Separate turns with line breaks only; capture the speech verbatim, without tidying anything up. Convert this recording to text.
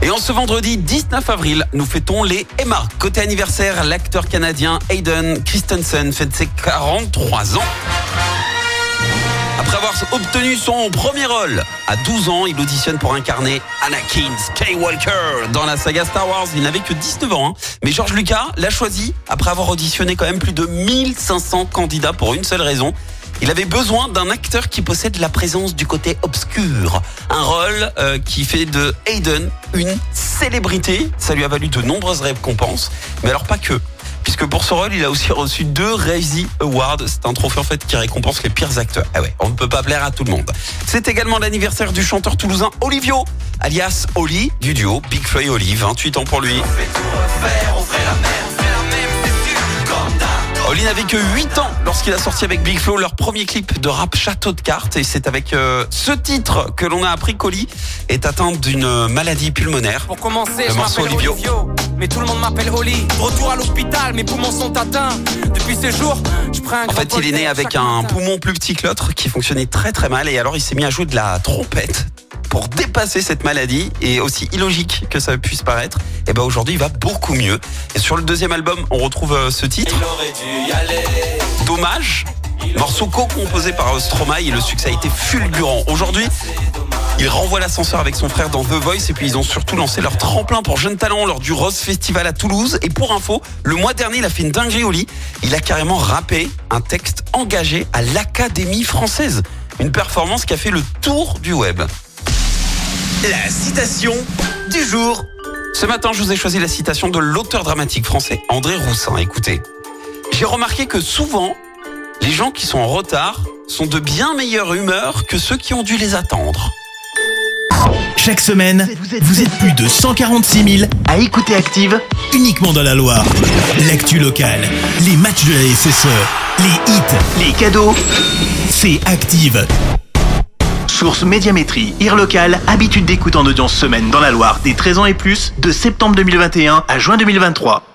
Et en ce vendredi dix-neuf avril, nous fêtons les Emma. Côté anniversaire, l'acteur canadien Hayden Christensen fête ses quarante-trois ans. Après avoir obtenu son premier rôle à douze ans, il auditionne pour incarner Anakin Skywalker dans la saga Star Wars. Il n'avait que dix-neuf ans, hein. Mais George Lucas l'a choisi après avoir auditionné quand même plus de mille cinq cents candidats pour une seule raison. Il avait besoin d'un acteur qui possède la présence du côté obscur. Un rôle euh, qui fait de Hayden une célébrité. Ça lui a valu de nombreuses récompenses. Mais alors pas que. Puisque pour ce rôle, il a aussi reçu deux Razzie Awards. C'est un trophée en fait qui récompense les pires acteurs. Ah ouais, on ne peut pas plaire à tout le monde. C'est également l'anniversaire du chanteur toulousain Olivio, alias Oli, du duo Big Flo et Oli. vingt-huit ans pour lui. Oli n'avait que huit ans lorsqu'il a sorti avec Big Flo leur premier clip de rap Château de cartes. Et c'est avec euh, ce titre que l'on a appris qu'Oli est atteint d'une maladie pulmonaire.
Pour commencer,
le
je
morceau
m'appelle
Olivio.
Olivio, mais tout le monde m'appelle Oli. Retour à l'hôpital, mes poumons sont atteints. Depuis ces jours, je prends un
En fait, il est né avec un poumon plus petit que l'autre qui fonctionnait très très mal. Et alors, il s'est mis à jouer de la trompette pour dépasser cette maladie. Et aussi illogique que ça puisse paraître, et ben aujourd'hui, il va beaucoup mieux. Et sur le deuxième album, on retrouve ce titre. Dommage. Morceau co-composé par Stromae et le succès a été fulgurant. Aujourd'hui, il renvoie l'ascenseur avec son frère dans The Voice et puis ils ont surtout lancé leur tremplin pour jeunes talents lors du Rose Festival à Toulouse. Et pour info, le mois dernier, il a fait une dinguerie Oli. Il a carrément rappé un texte engagé à l'Académie française. Une performance qui a fait le tour du web. La citation du jour. Ce matin, je vous ai choisi la citation de l'auteur dramatique français André Roussin. Écoutez, j'ai remarqué que souvent, les gens qui sont en retard sont de bien meilleure humeur que ceux qui ont dû les attendre.
Chaque semaine, vous êtes plus de cent quarante-six mille à écouter Active uniquement dans la Loire. L'actu locale, les matchs de la S S E, les hits, les cadeaux, c'est Active. Source Médiamétrie, I R local, habitude d'écoute en audience semaine dans la Loire des treize ans et plus, de septembre deux mille vingt et un à juin deux mille vingt-trois.